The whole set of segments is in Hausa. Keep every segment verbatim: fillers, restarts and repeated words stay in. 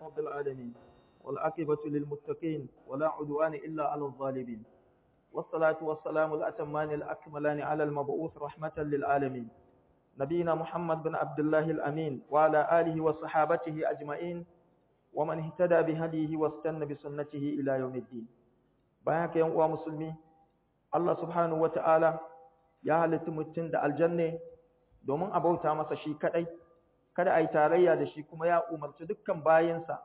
رب العالمين والعاقبة للمتقين ولا عدوان إلا على الظالمين والصلاة والسلام الأتمان الأكملان على المبعوث رحمة للعالمين نبينا محمد بن عبد الله الأمين وعلى آله وصحابته أجمعين ومن اهتدى بهديه واستنى بسنته إلى يوم الدين بياك يوم ومسلمين الله سبحانه وتعالى ya halitta mutum da aljanne domin a bauta masa shi kadai kada a yi tarayya da shi kuma ya umarci dukkan bayinsa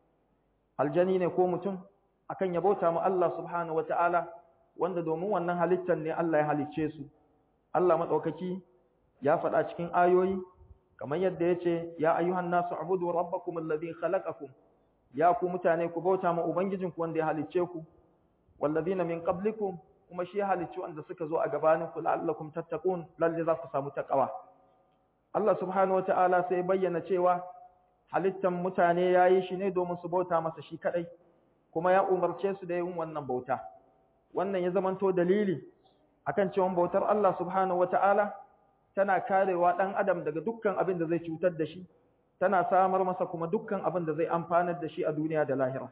aljani ne ko mutum akan ya bauta ma Allah subhanahu wataala wanda domin wannan halittar ne Allah ya halicce su Allah madaukaki ya faɗa cikin ayoyi kamar yadda yace ya ayyuhan nasu ubudu rabbakum alladhi khalaqakum ya ku mutane ku bauta ma ubangijinku wanda ya halicce ku walladhina min qablikum kuma shi ya halicci wanda suka zo a gabanin ku la'allakum tattaqun lalle za ku samu takawa Allah subhanahu wataala sai bayyana cewa halittan mutane yayi shi ne domin su bauta masa shi kadai kuma ya umarce su da yin wannan bauta wannan ya zamanto dalili akan cewa bautar Allah subhanahu wataala tana karewa dan adam daga dukkan abin da zai cutar da shi tana samar masa kuma dukkan abin da zai amfanar da shi a duniya da lahira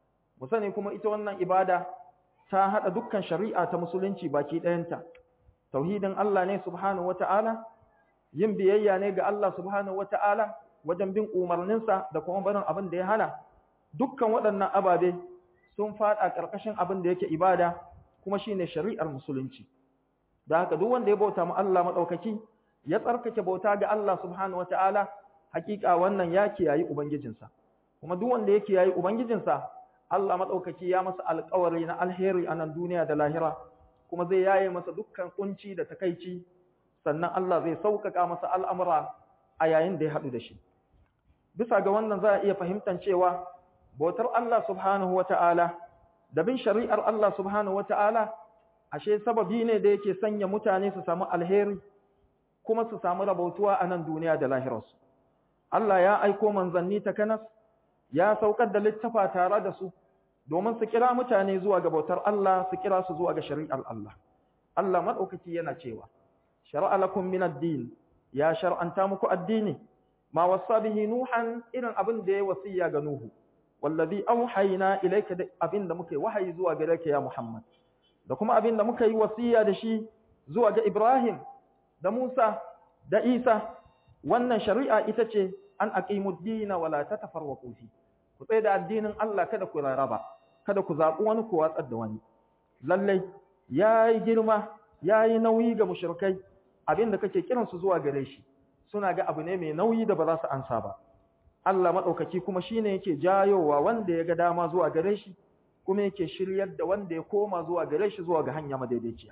mu sani kuma ita wannan ibada ta hada dukkan shari'a ta musulunci baki ɗayanta tauhidin Allah ne subhanahu wata'ala yin biyayya ne ga Allah subhanahu wata'ala wajen bin umarninsa da kuma barin abin da ya hana dukkan waɗannan ababe sun fada ƙarƙashin abin da yake ibada kuma shine shari'ar musulunci da haka duk wanda ya bauta ma Allah madaukaki ya tsarkake bauta ga Allah subhanahu wata'ala hakika wannan ya kiyayi ubangijinsa kuma duk wanda ya kiyayi ubangijinsa Allah maɗaukaki ya masa alƙawari na alheri a nan duniya da lahira kuma zai yaye masa dukkan kunci da takaici sannan Allah zai sauƙaƙa masa al'amura a yayin da ya haɗu da shi bisa ga wannan za a iya fahimtar cewa bautar Allah subhanahu wa ta'ala da bin shari'ar Allah subhanahu wa ta'ala ashe sababi ne da yake sanya mutane su samu alheri kuma su samu rabautuwa a nan duniya da lahirarsu Allah ya aiko manzanni ta kanas ya saukar da littafa tare da su domin su kira mutane zuwa ga bautar Allah su kira su zuwa ga shari'ar Allah Allah madaukaki yana cewa shar'a lakum min ad-din ya shar'anta muku addini ma wasa bihi nuhan irin abin da ya wasiya ga nuhu wallazi auhayna ilayka abin da muke wahayi zuwa gare ka ya Muhammad da kuma abin da muka yi wasiya da shi zuwa ga Ibrahim da Musa da Isa wannan shari'a ita ce an aqimud dina wala tatafarraqu fi ku tsaya da addinin Allah kada ku raraba kada ku zabi wani ku watsar da wani lalle yayi girma yayi nauyi ga mushrikai abinda kake kiran su zuwa gare shi suna ga abu ne mai nauyi da ba za su ansa ba Allah madaukaki kuma shine yake jayowa wanda ya ga dama zuwa gare shi kuma yake shiryar da wanda ya koma zuwa gare shi zuwa ga hanya madaidaiciya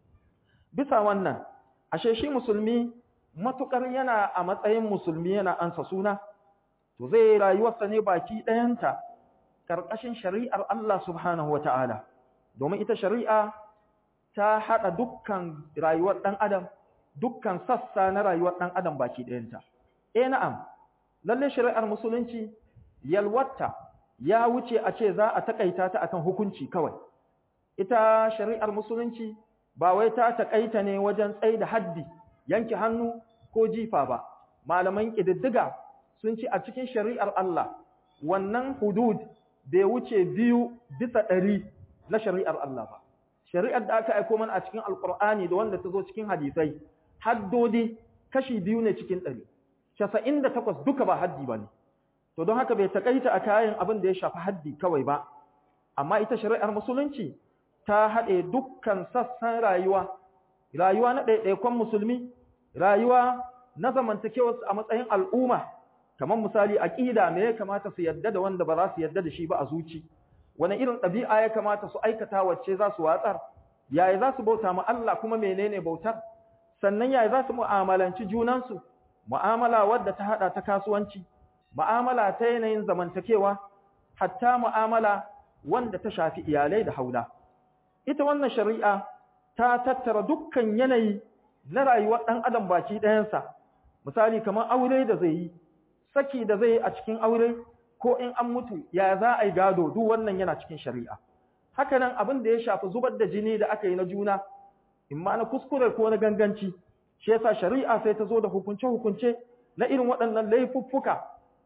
bisa wannan ashe shi musulmi matukar yana a matsayin musulmi yana ansa suna to zai rayuwarsa ne baki ɗayanta karkashin shari'ar Allah subhanahu wata'ala domin ita shari'a ta hada dukkan rayuwar dan adam dukkan sassa na rayuwar dan adam baki ɗayanta eh na'am lalle shari'ar musulunci yalwata ya wuce a ce za a takaita ta akan hukunci kawai ita shari'ar musulunci ba wai ta takaita ne wajen tsaida haddi yanke hannu ko jifa ba malaman kididdiga sun ce a cikin shari'ar Allah wannan hudud bai wuce biyu bisa ɗari na shari'ar Allah ba shari'ar da aka aiko mana a cikin alqur'ani da wanda ta zo cikin hadisai haddodi kashi biyu ne cikin ɗari casa'in da takwas duka ba haddi bane to don haka bai takaita a kayan abin da ya shafi haddi kawai ba amma ita shari'ar musulunci ta haɗe dukkan sassan rayuwa rayuwa na ɗaiɗaikon musulmi rayuwa na zamantakewarsu a matsayin al'umma kamar misali aqida me ya kamata su yadda da wanda ba za su yadda da shi ba a zuci wani irin ɗabi'a ya kamata su aikata wacce za su watsar yaya za su bauta ma Allah kuma menene bautar sannan yaya za su mu'amalanci junansu mu'amala wadda ta hada ta kasuwanci mu'amala ta yanayin zamantakewa hatta mu'amala wanda ta shafi iyalai da haula ita wannan shari'a ta tattara dukkan yanayi na rayuwar ɗan adam baki ɗayansa misali kamar aure da zai yi saki da zai yi a cikin aure ko in an mutu ya za a yi gado duk wannan yana cikin shari'a haka nan abin da ya shafi zubar da jini da aka yi na juna in ma na kuskure ko na ganganci shi yasa shari'a sai ta zo da hukunce hukunce na irin waɗannan laifuffuka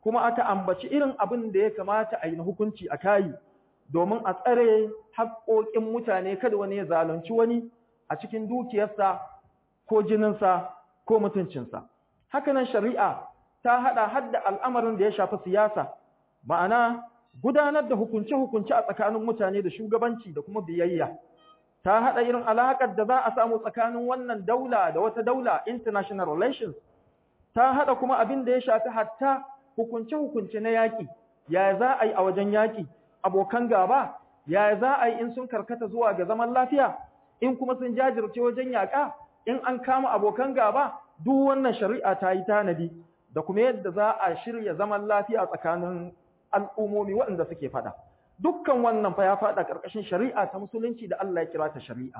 kuma aka ambaci irin abin da ya kamata a yi na hukunci a kayi domin a tsare haƙoƙin mutane kada wani ya zalunci wani a cikin dukiyarsa ko jininsa ko mutuncinsa. Hakanan shari'a ta haɗa hadda al'amarin da ya shafi siyasa, ma'ana gudanar da hukunce-hukunce a tsakanin mutane da shugabanci da kuma biyayya. Ta haɗa irin alaƙar da za a samu tsakanin wannan daula da wata daula, international relations. Ta haɗa kuma abin da ya shafi hatta hukunce-hukunce na yaƙi, yaya za a yi a wajen yaƙi, abokan gaba, yaya za a yi in sun karkata zuwa ga zaman lafiya, in kuma sun jajirce wajen yaƙa, in an kama abokan gaba, duk wannan shari'a ta yi tanadi, da kuma yadda za a shirya zaman lafiya tsakanin al'ummomi waɗanda suke faɗa. Dukkan wannan fa ya faɗa ƙarƙashin shari'a ta musulunci da Allah ya kira ta shari'a.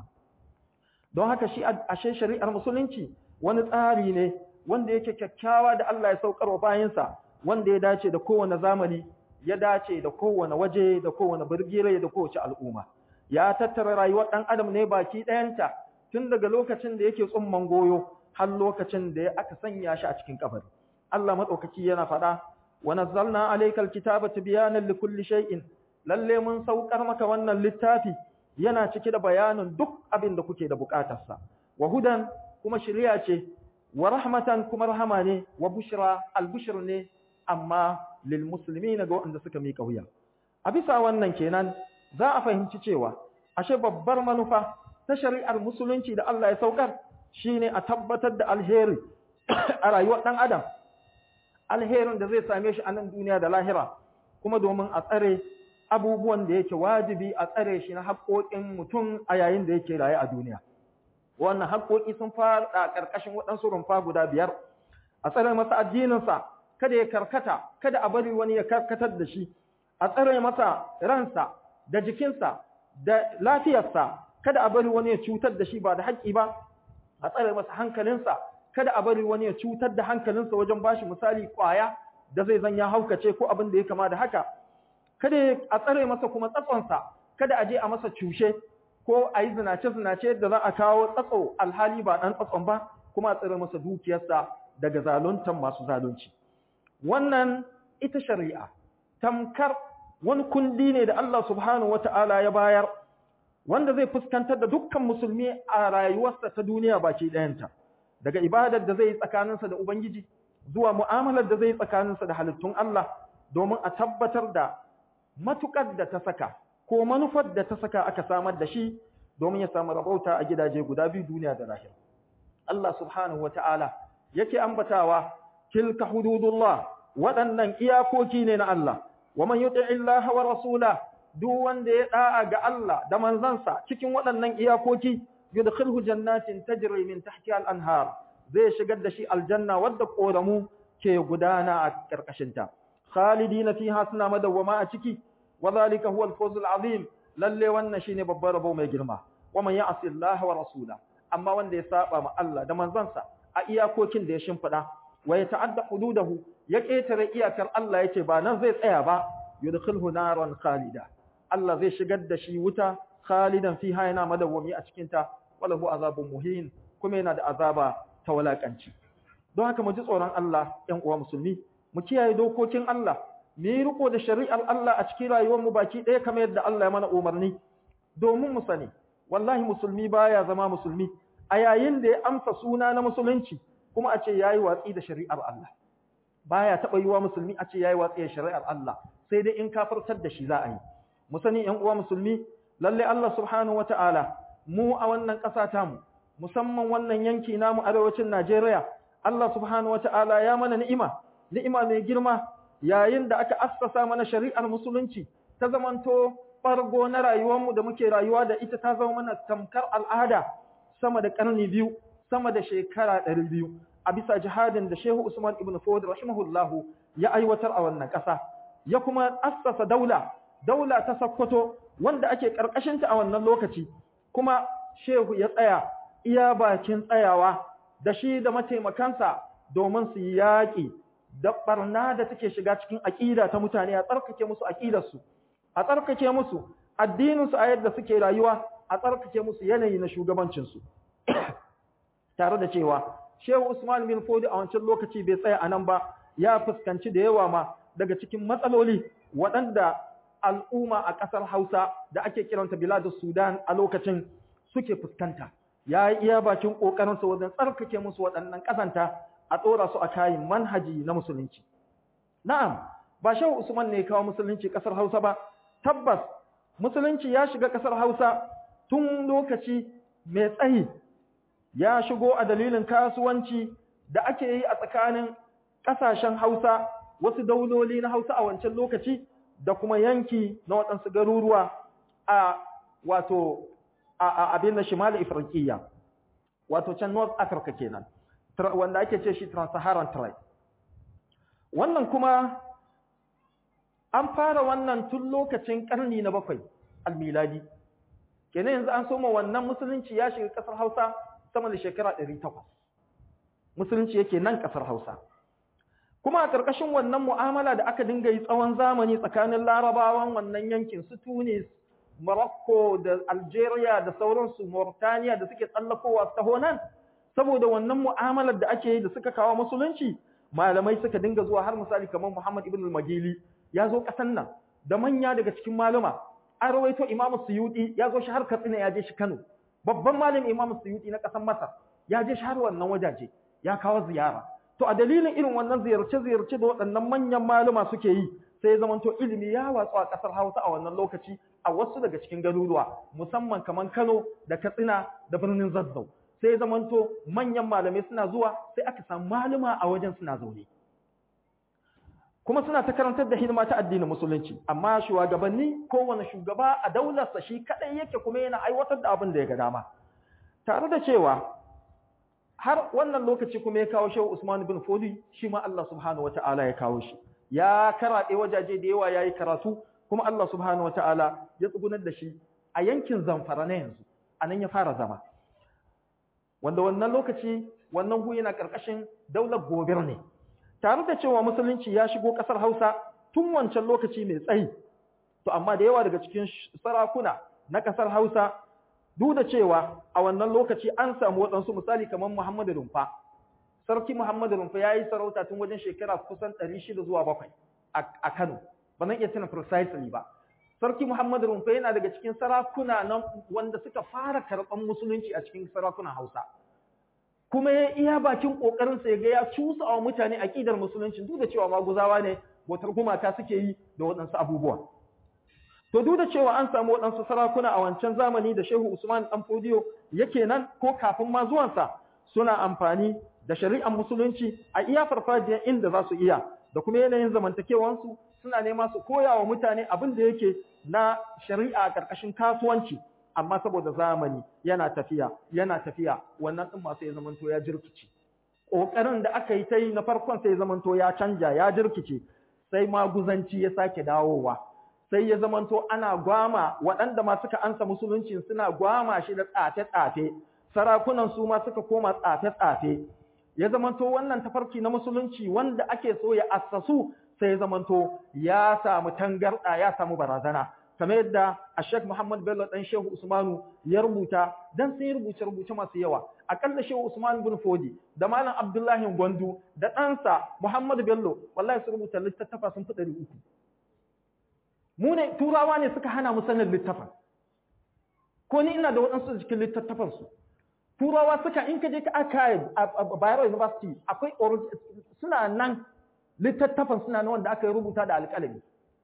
Don haka shi ashe shari'ar musulunci wani tsari ne wanda yake kyakkyawa da Allah ya saukar wa bayansa, wanda ya dace da kowane zamani, ya dace da kowane waje, da kowane birgire, da kowace al'umma. Ya tattara rayuwar ɗan adam ne baki ɗayanta tun daga lokacin da yake tsumman goyo har lokacin da aka sanya shi a cikin kabari. Allah maɗaukaki yana faɗa, wa nazzalna alaykal kitaba tibyanan likulli shay'in, lalle mun saukar maka wannan littafi yana cike da bayanin duk abin da kuke da bukatarsa. Wa hudan kuma shiriya ce, wa rahmatan kuma rahama ne, wa bushra al-bushr ne amma lil muslimin ga wanda suka mika wuya. A bisa wannan kenan za a fahimci cewa ashe babbar manufa ta shari'ar musulunci da Allah ya saukar shine a tabbatar da alheri a rayuwar dan adam, alherin da zai same shi a nan duniya da lahira, kuma domin a tsare abubuwan da yake wajibi a tsare shi na haƙoƙin mutum a yayin da yake raye a duniya. Wannan haƙoƙi sun fara ƙarƙashin waɗansu rumfa guda biyar. A tsare masa addininsa, kada ya karkata, kada a bari wani ya karkatar da shi. A tsare masa ransa da jikinsa da lafiyarsa, kada a bari wani ya cutar da shi ba da haƙƙi ba. A tsare masa hankalinsa, kada a bari wani ya cutar da hankalinsa wajen bashi misali ƙwaya da zai zan ya haukace ko abin da ya kama da haka. Kada a tsare masa kuma tsatsonsa, kada a je a masa cushe ko a yi zinace-zinace da za a kawo tsatso alhali ba ɗan tsatson ba, kuma a tsare masa dukiyarsa daga zaluntan masu zalunci. Wannan ita shari'a, tamkar wani kundi ne da Allah subhanahu wa ta'ala ya bayar, wanda zai fuskantar da dukkan musulmi a rayuwarsa ta duniya baki ɗayanta, daga ibadar da zai yi tsakaninsa da Ubangiji, zuwa mu'amalar da zai yi tsakaninsa da halittun Allah, domin a tabbatar da matuƙar da ta saka ko manufar da ta saka aka samar da shi domin ya samu rabauta a gidaje guda biyu duniya da lahira. Allah subhanahu wa ta'ala yake ambatawa, tilka hududullah, waɗannan iyakoki ne na Allah, wa man yuti illaha wa rasula, duk wanda ya da'a ga Allah da manzansa cikin waɗannan iyakoki, yudkhilhu jannatin tajri min tahtiha al-anhar, zai shigar da shi aljanna wadda koramu ke gudana a karkashinta. Khalidina fiha, suna madawwama a ciki, wa zalika huwa al-fawz al-azim, lalle wannan shine babbar rabo mai girma. Wa man ya'si Allah wa rasula, amma wanda ya saba ma Allah da manzansa a iyakokin da ya shimfida, wa ya ta'adda hududahu, ya ketare iyakar Allah yace ba nan zai tsaya ba, yudkhilhu naran khalida, Allah zai shigar da shi wuta khalidan fiha, yana madawwami a cikin ta, walahu azabun muhin, kuma yana da azaba ta walakanci. Don haka mu ji tsoron Allah, ƴan uwa musulmi, mu kiyaye dokokin Allah, mu yi riko da shari'ar Allah a cikin rayuwar mu baki ɗaya kamar yadda Allah ya mana umarni, domin mu sani wallahi musulmi baya zama musulmi a yayin da ya amsa suna na musulunci kuma a ce yayi watsi da shari'ar Allah. Baya taɓa yiwa musulmi a ce yayi watsi da shari'ar Allah, sai dai in kafirtar da shi za a yi. Mu sani ƴan uwa musulmi, lalle Allah subhanahu wata'ala mu a wannan ƙasa tamu, musamman wannan yanki namu arewacin Najeriya, Allah subhanahu wata'ala ya mana ni'ima ni'ima mai girma yayin da aka assasa mana shari'ar musulunci ta zamanto fargo na rayuwarmu da muke rayuwa da ita, ta zama mana tamkar al'ada sama da ƙarni biyu, sama da shekara ɗari biyu, a bisa jihadin da Shehu Usman ibn Fod rahimahullahu ya aiwatar a wannan ƙasa. Ya kuma assasa daula, daula ta Sokoto wanda ake ƙarƙashinta a wannan lokaci, kuma Shehu ya tsaya iya bakin tsayawa da shi da mataimakansa domin su yi yaƙi da ɓarna da take shiga cikin aƙida ta mutane, a tsarkake musu aƙidarsu, a tsarkake musu addininsu a yadda suke rayuwa, a tsarkake musu yanayi na shugabancinsu. Tare da cewa Shehu Usman bin Fodi a wancan lokaci bai tsaya a nan ba, ya fuskanci da yawa ma daga cikin matsaloli waɗanda al'umma a ƙasar Hausa da ake kiranta Biladus Sudan a lokacin suke fuskanta. Ya yi iya bakin ƙoƙarinsa wajen tsarkake musu waɗannan ƙazanta a ɗora su a kayan manhaji na musulunci. Na'am, ba Shehu Usman ne ya kawo musulunci ƙasar Hausa ba, tabbas musulunci ya shiga ƙasar Hausa tun lokaci mai tsayi, ya shigo a dalilin kasuwanci da ake yi a tsakanin ƙasashen Hausa, wasu dauloli na Hausa a wancan lokaci da kuma yanki na waɗansu garuruwa a wato a abin da Shimal Ifriqiya, wato can North Africa kenan, wanda ake ce shi Trans-Saharan Tribe. Wannan kuma an fara wannan tun lokacin ƙarni na bakwai al-miladi. Kenan yanzu an soma wannan musulunci ya shiga ƙasar Hausa sama da shekara ɗari takwas. Musulunci yake nan ƙasar Hausa. Kuma a ƙarƙashin wannan mu'amala da aka dinga yi tsawon zamani tsakanin Larabawan wannan yankin su Tunis, Morocco da Algeria da sauransu, Mauritania da suke tsallakowa su taho nan, saboda wannan mu'amalar da ake yi da suka kawo musulunci, malamai suka dinga zuwa har misali kamar Muhammad ibn al-Magili ya zo ƙasan nan da manya daga cikin maluma. An rawaito Imam Suyuti ya zo shi har Katsina ya je shi Kano. Babban malamin Imam Suyuti na ƙasar Masar ya je shi har wannan wajaje ya kawo ziyara. To a dalilin irin wannan ziyarce-ziyarce da waɗannan manyan maluma suke yi, sai ya zamanto ilimi ya watsu a ƙasar Hausa a wannan lokaci a wasu daga cikin garuruwa, musamman kamar Kano da Katsina da birnin Zazzau. Sai ya zamanto manyan malamai suna zuwa, sai aka samu maluma a wajen suna zaune. Kuma suna ta karantar da hidima ta addinin musulunci, amma shugabanni, kowane shugaba a daularsa shi kaɗai yake kuma yana aiwatar da abin da ya ga dama. Tare da cewa har wannan lokaci kuma ya kawo Shehu Usman bin Fodi, shi ma Allah subhanahu wata'ala ya kawo shi. Ya karaɗe wajaje da yawa ya yi karatu, kuma Allah subhanahu wata'ala ya tsugunar da shi a yankin Zamfara na yanzu, a nan ya fara zama. Wanda wannan lokaci, wannan gu yana ƙarƙashin daular Gobir ne. Tare da cewa musulunci ya shigo ƙasar Hausa tun wancan lokaci mai tsayi, to amma da yawa daga cikin sarakuna na ƙasar Hausa, duk da cewa a wannan lokaci an samu waɗansu misali kamar Muhammadu Rumfa. Sarki Muhammadu Rumfa ya yi sarauta tun wajen shekara kusan ɗari shida zuwa bakwai a Kano, ba zan iya tuna precisely ba. Sarki Muhammadu Rumfa yana daga cikin sarakuna nan wanda suka fara karɓan musulunci a cikin sarakunan Hausa. Kuma ya iya bakin ƙoƙarinsa ya ga ya cusa wa mutane aƙidar musulunci, duk da cewa maguzawa ne, bautar gumaka suke yi da waɗansu abubuwa. To duk da cewa an samu waɗansu sarakuna a wancan zamani da Shehu Usman ɗan Fodiyo yake nan ko kafin ma zuwansa, suna amfani da shari'ar musulunci a iya farfajiyar inda za su iya, da kuma yanayin zamantakewansu suna nema su koya wa mutane abin da yake na shari'a a ƙarƙashin kasuwanci, amma saboda zamani yana tafiya yana tafiya wannan ɗin masu ya zamanto ya jirkice. Ƙoƙarin da aka yi ta yi na farkon sai ya zamanto ya canja ya jirkice, sai maguzanci ya sake dawowa. Sai ya zamanto ana gwama waɗanda ma suka ansa musulunci suna gwama shi da tsafe-tsafe, sarakunan su ma suka koma tsafe-tsafe. Ya zamanto wannan tafarki na musulunci wanda ake so ya assasu, sai ya zamanto ya samu tangarɗa ya samu barazana. Kamar yadda a Sheikh Muhammad Bello ɗan Shehu Usmanu ya rubuta, dan sun yi rubuce-rubuce masu yawa. Akalla Shehu Usman bin Fodi da Malam Abdullahi Gwandu da ɗansa Muhammad Bello, wallahi su rubuta littattafa sun fi ɗari uku. Mu ne turawa ne suka hana mu sanin littafin, ko ni ina da waɗansu cikin littattafansu. Turawa suka in ka je ka archive a Bayero University akwai suna nan littattafan suna nan wanda aka yi rubuta da alƙalami.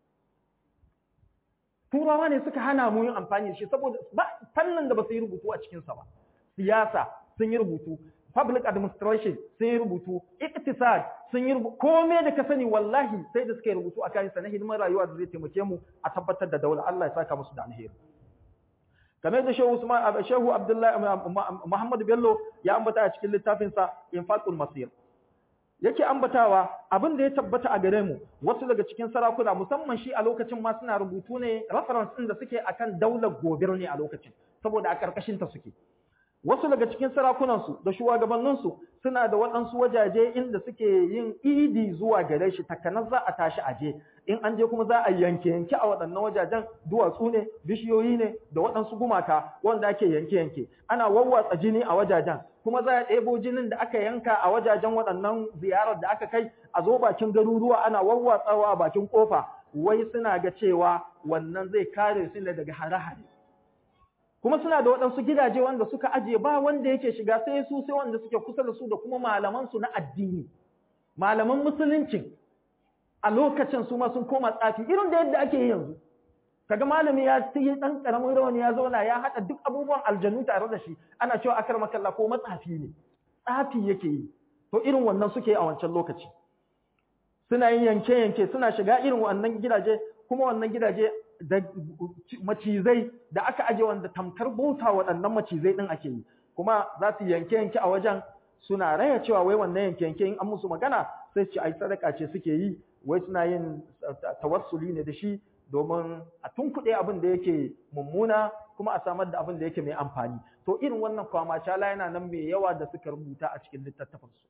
Turawa ne suka hana mu yin amfani da shi saboda ba fannin da ba su yi rubutu a cikinsa ba. Siyasa sun yi rubutu, public administration sun yi rubutu, iktisad sun yi rubutu, komai da ka sani wallahi sai da suka yi rubutu a kayansa na hidimar rayuwa da zai taimake mu a tabbatar da daula. Allah ya saka musu da alheri. Kamar da Shehu Usman Shehu Abdullahi Muhammad Bello ya ambata a cikin littafinsa Infaqul Masir. Yake ambatawa abin da ya tabbata a gare mu, wasu daga cikin sarakuna musamman shi a lokacin ma suna rubutu ne reference din da suke akan daular Gobir ne a lokacin, saboda a karkashin ta suke. wasu daga cikin sarakunansu da shugabanninsu suna da waɗansu wajaje inda suke yin idi zuwa gare shi, takanas za a tashi aje, in an je kuma za a yanke yanke a waɗannan wajajen, duwatsu ne, bishiyoyi ne da waɗansu gumaka wanda ake yanke yanke, ana wawwatsa jini a wajajen, kuma za a ɗebo jinin da aka yanka a wajajen waɗannan ziyarar da aka kai a zo bakin garuruwa ana wawwatsawa a bakin kofa, wai suna ga cewa wannan zai kare su ne daga hare-hare. Kuma suna da waɗansu gidaje wanda suka ajiye ba wanda yake shiga sai su sai wanda suke kusa da su da kuma malamansu na addini, malaman musulunci a lokacin su ma sun koma tsafi irin da yadda ake yi yanzu. Kaga malami ya yi ɗan ƙaramin rawani ya zauna ya haɗa duk abubuwan aljanu tare da shi, ana cewa akar makalla ko matsafi ne, tsafi yake yi. To irin wannan suke a wancan lokaci. Suna yin yanke-yanke, suna shiga irin wannan gidaje, kuma wannan gidaje da macizai da aka aje wanda tamkar bauta waɗannan macizai ɗin ake yi, kuma za su yanke-yanke a wajen, suna raya cewa wai wannan yanke-yanke in an musu magana sai ce ai sadaka ce suke yi, wai suna yin tawassuli ne da shi domin a tunkuɗe abin da yake mummuna kuma a samar da abin da yake mai amfani. To irin wannan kwamacala yana nan mai yawa da suka rubuta a cikin littattafansu.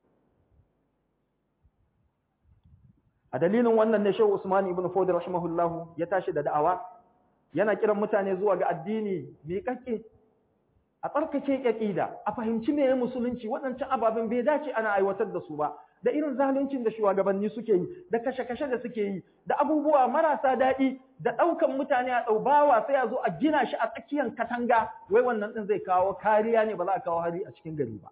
A dalilin wannan ne Shehu Usman ibn Fodi rahimahullahu ya tashi da da'awa, yana kiran mutane zuwa ga addini miƙaƙƙe, a tsarkake ƙaƙida, a fahimci meye musulunci, waɗancan ababen bai dace ana aiwatar da su ba, da irin zaluncin da shugabanni suke yi, da kashe-kashe da suke yi, da abubuwa marasa daɗi, da ɗaukan mutane a ɗaubawa sai a zo a gina shi a tsakiyar katanga, wai wannan ɗin zai kawo kariya ne ba za a kawo hari a cikin gari ba.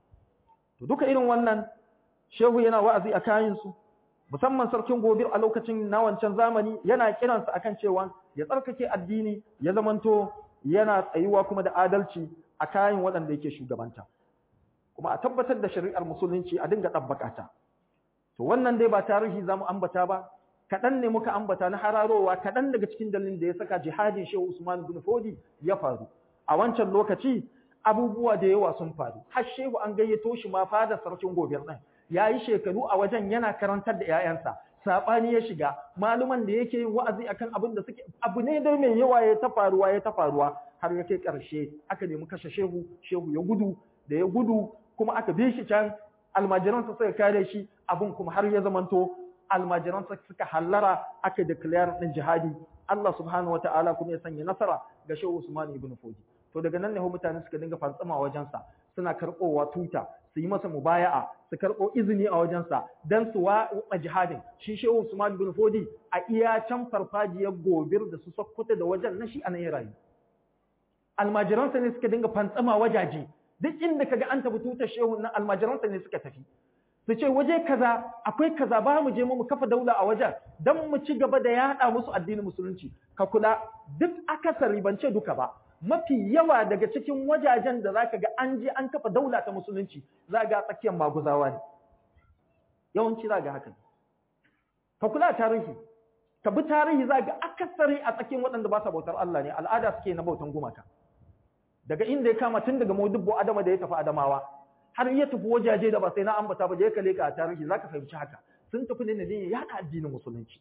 To duka irin wannan Shehu yana wa'azi a kayansu, musamman sarkin Gobir a lokacin na wancan zamani yana kiransa akan cewa ya tsarkake addini, ya zamanto yana tsayuwa kuma da adalci a kayan waɗanda yake shugabanta, kuma a tabbatar da shari'ar musulunci a dinga ɗabbaka ta. To wannan dai ba tarihi zamu ambata ba, kaɗan ne muka ambata na hararowa kaɗan daga cikin dalilin da ya saka jihadin Shehu Usman bin Fodi ya faru. A wancan lokaci abubuwa da yawa sun faru, har Shehu an gayyato shi ma fada sarkin Gobir ɗin. Ya yi shekaru a wajen yana karantar da ‘ya'yansa, saɓani ya shiga, maluman da yake yin wa'azi akan abin da suke, abu ne dai mai yawa ya ta faruwa ya ta faruwa, har ya kai ƙarshe aka nemi kashe Shehu, Shehu ya gudu, da ya gudu kuma aka bi shi can, almajiransa suka kare shi, abin kuma har ya zamanto almajiransa suka hallara aka declare ɗin jihadi. Allah subhanahu wa ta'ala kuma ya sanya nasara ga Shehu Usman ibn Fodi. To daga nan ne mutane suka dinga fantsama wajensa, suna karɓowa tuta, su yi masa mubaya'a, su karɓo izini a wajensa don su watsa jihadin. Shi Shehu Usman bin Fodi a iya can farfajiyar Gobir da su Sokoto da wajen na shi a nan ya rayu. Almajiransa ne suka dinga fantsama wajaje, duk inda kaga an tafi tutar Shehu nan almajiransa ne suka tafi. Su ce waje kaza akwai kaza ba mu je mu kafa daula a wajen don mu ci gaba da yaɗa musu addinin musulunci. Ka kula duk akasari ban ce duka ba. Mafi yawa daga cikin wajajen da zaka ga an je an kafa daula ta musulunci za ga tsakiyar maguzawa ne, yawanci za ga haka. Ka kula tarihi, ka bi tarihi za ga akasari a tsakiyar waɗanda ba sa bautar Allah ne, al'ada suke na bautan gumaka. Daga inda ya kama tun daga Modibbo Adama da ya tafi Adamawa har ya tafi wajaje da ba sai na ambata ba da ya kale ka a tarihi za ka fahimci haka, sun tafi ne ne ya haɗa addinin musulunci.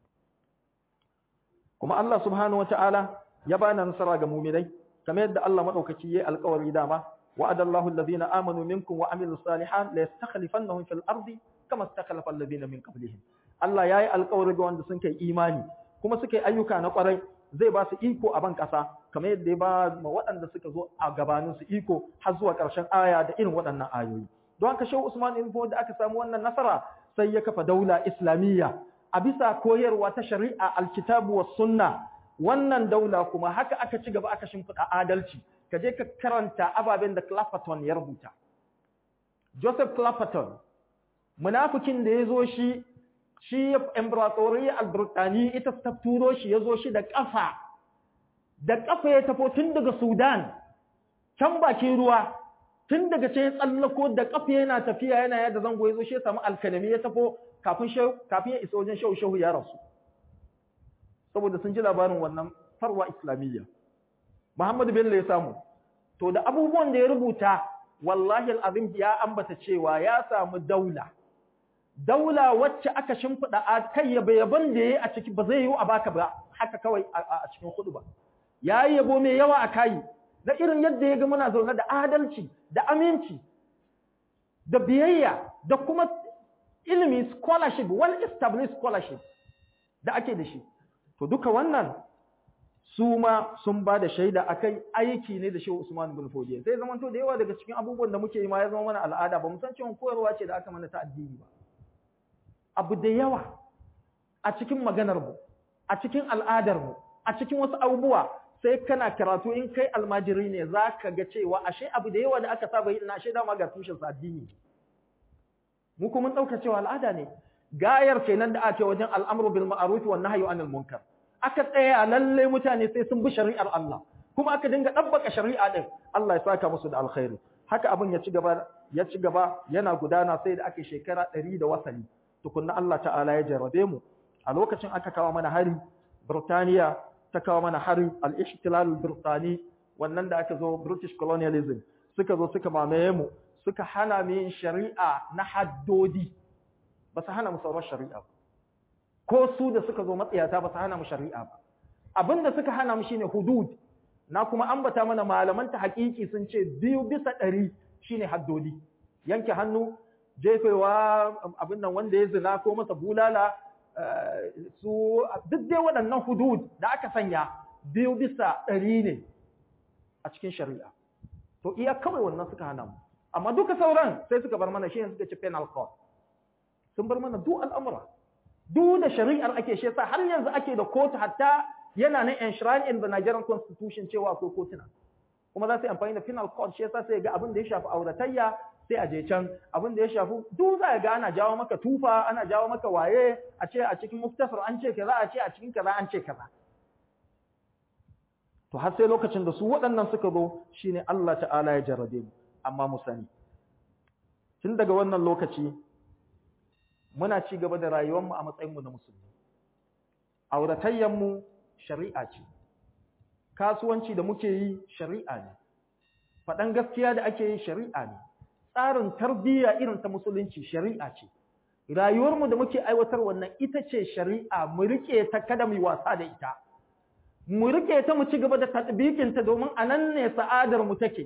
Kuma Allah subhanahu wa ta'ala ya bana nasara ga mu'minai kamar yadda Allah madaukaki yayi alƙawari dama wa'adallahu alladhina amanu minkum wa amilus salihan la yastakhlifannahum fil ardi kama istakhlafa alladhina min qablihim. Allah yayi alƙawari ga wanda sun kai imani kuma suka yi ayyuka na ƙwarai zai ba su iko a ban ƙasa kamar yadda ya ba ma waɗanda suka zo a gabanin su iko har zuwa ƙarshen aya da irin waɗannan ayoyi. Don haka Shehu Usman ibn Fodi da aka samu wannan nasara sai ya kafa daula islamiyya a bisa koyarwa ta shari'a alkitabu was sunna. Wannan daula kuma haka aka ci gaba aka shimfiɗa adalci, ka je ka karanta ababen da Clapperton ya rubuta. Joseph Clapperton, munafikin da ya zo shi, shi Embratoriya al-Burtani ita ta turo shi ya zo shi da ƙafa, da ƙafa ya tafo tun daga Sudan, can bakin ruwa, tun daga ce ya tsallako da ƙafa yana tafiya yana yadda zango ya zo shi ya samu alkalami ya tafo kafin ya isa wajen shehu shehu ya rasu. Saboda sun ji labarin wannan farwa islamiyya. Muhammadu Bello ya samu. To da abubuwan da ya rubuta, wallahi al'azim ya ambata cewa ya samu daula. Daula wacce aka shimfiɗa a kai yabe yabon da ya yi a ciki ba zai yi a baka ba, haka kawai a cikin hudu ba. Ya yi yabo mai yawa a kayi, da irin yadda ya ga muna zaune da adalci da aminci da biyayya da kuma ilimi scholarship, well established scholarship da ake da shi. To duka wannan su ma sun ba da shaida akai aiki ne da Shehu Usman bin Fodiyo. Sai zaman to da yawa daga cikin abubuwan da muke yi ma ya zama mana al'ada, ba mu san cewa koyarwa ce da aka mana ta addini ba. Abu da yawa a cikin maganar mu, a cikin al'adar mu, a cikin wasu abubuwa sai kana karatu in kai almajiri ne za ka ga cewa ashe abu da yawa da aka saba yi na ashe dama ga tushen sa addini. Mu kuma mun ɗauka cewa al'ada ne. Gayar kenan da ake wajen al'amru bil ma'ruf wan nahyu anil munkar. Aka tsaya lalle mutane sai sun bi shari'ar Allah, kuma aka dinga dabbaka shari'a din. Allah ya saka musu da alkhairi. Haka abin ya ci gaba ya ci gaba yana gudana sai da ake shekara ɗari da wasali. Tukunna Allah ta'ala ya jarrabe mu. A lokacin aka kawo mana hari, Burtaniya ta kawo mana hari, al-ihtilal al-Birtani, wannan da aka zo British colonialism, suka zo suka mamaye mu, suka hana mu yin shari'a na haddodi. Ba su hana mu sauran shari'a ba. Ko su da suka zo matsiyata ba su hana mu shari'a ba. Abinda suka hana mu shine hudud. Na kuma ambata mana malaman ta hakiki sun ce biyu bisa ɗari shine haddodi. Yanke hannu, jefewa abin nan wanda ya zina ko masa bulala, su duk dai waɗannan hudud da aka sanya biyu bisa ɗari ne a cikin shari'a. To iya kawai wannan suka hana mu. Amma duka sauran sai suka bar mana shi ne suka ce penal code. Sun bar mana duk al'amura. Duk da shari'ar ake shi yasa har yanzu ake da kotu, hatta yana na enshrined in the Nigerian constitution cewa akwai kotuna. Kuma za su yi amfani da penal code, shi yasa sai ga abin da ya shafi auratayya sai a je can, abin da ya shafi duk za ga ana jawo maka tufa, ana jawo maka waye, a ce a cikin muftasar an ce kaza, a ce a cikin kaza an ce kaza. To har sai lokacin da su waɗannan suka zo shine Allah ta'ala ya jarrabe mu. Amma mu sani tun daga wannan lokaci muna ci gaba da rayuwarmu a matsayinmu na musulmi. Auratayyanmu shari'a ce, kasuwanci da muke yi shari'a ne, faɗan gaskiya da ake yi shari'a ne, tsarin tarbiyya irin ta musulunci shari'a ce, rayuwarmu da muke aiwatar wannan ita ce shari'a, mu riƙe ta kada mu wasa da ita, mu riƙe ta mu ci gaba da tatbikinta domin a nan ne sa'adar mu take.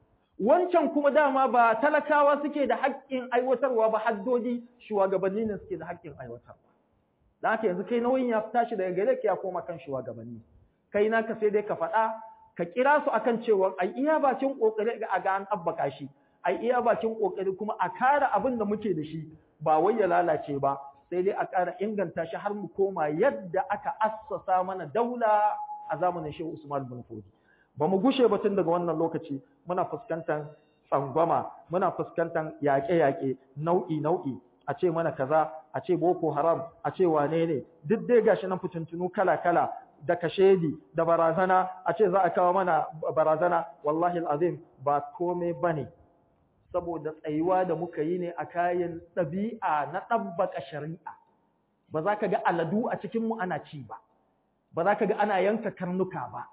Wancan kuma dama ba talakawa suke da haƙƙin aiwatarwa ba, haddodi shugabanni ne suke da haƙƙin aiwatarwa. Da haka yanzu kai nauyin ya tashi daga gare ka ya koma kan shugabanni. Kai naka sai dai ka faɗa, ka kira su akan cewa ai iya bakin kokari ga ga an tabbaka shi, ai iya bakin kokari kuma a kare abin da muke da shi, ba wai ya lalace ba, sai dai a ƙara inganta shi har mu koma yadda aka assasa mana daula a zamanin Shehu Usman bin Fodi. Ba mu gushe ba tun daga wannan lokaci muna fuskantar tsangwama, muna fuskantar yaƙe-yaƙe nau'i-nau'i, a ce mana kaza, a ce Boko Haram, a ce wane ne, duk dai gashi nan fitintunu kala-kala da kashedi da barazana, a ce za a kawo mana barazana, wallahi al'azim ba komai bane, saboda tsayuwa da muka yi ne a kayan ɗabi'a na ɗabbaka shari'a. Ba za ka ga aladu a cikinmu ana ci ba, ba za ka ga ana yanka karnuka ba.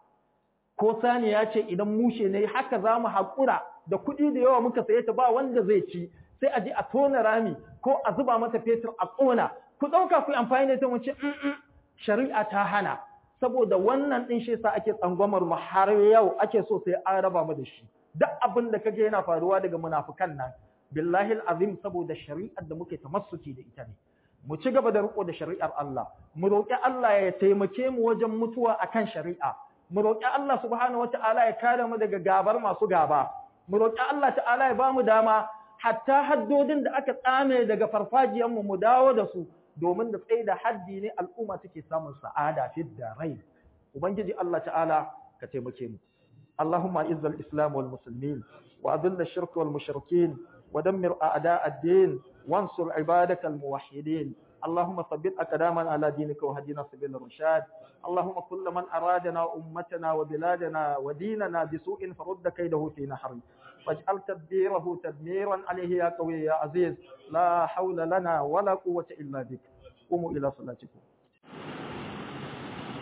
Ko saniya ce idan mushe ne haka za mu haƙura da kuɗi da yawa muka saye ta ba wanda zai ci, sai a je a tona rami ko a zuba mata fetur a ƙona. Ku ɗauka ku yi amfani da ita mu ce shari'a ta hana, saboda wannan ɗin shi yasa ake tsangwamar mu har yau ake so sai an raba mu da shi. Duk abin da kage yana faruwa daga munafukan nan, billahi azim saboda shari'ar da muke tamassuki da ita ne. Mu ci gaba da riko da shari'ar Allah, mu roƙi Allah ya taimake mu wajen mutuwa akan shari'a. Mu roƙi Allah subhanahu wata'ala ya kare mu daga gabar masu gaba. Mu roƙi Allah ta'ala ya ba mu dama hatta haddodin da aka tsame daga farfajiyar mu mu dawo da su, domin da tsaye da haddi ne al'umma take samun sa'ada fi darai. Ubangiji Allah ta'ala ka taimake mu. Allahumma izzal islam wal muslimin wa adilla ash-shirk wal mushrikin wa dammir a'da' ad-din wansur ibadakal muwahhidin. اللهم ثبت أقدامنا على دينك وهدنا سبيل الرشاد. اللهم كل من أرادنا وأمتنا وبلادنا وديننا بسوء فرد كيده في نحره، واجعل تدبيره تدميرا عليه يا قوي يا عزيز. لا حول لنا ولا قوة إلا بك. قوموا إلى صلاتكم.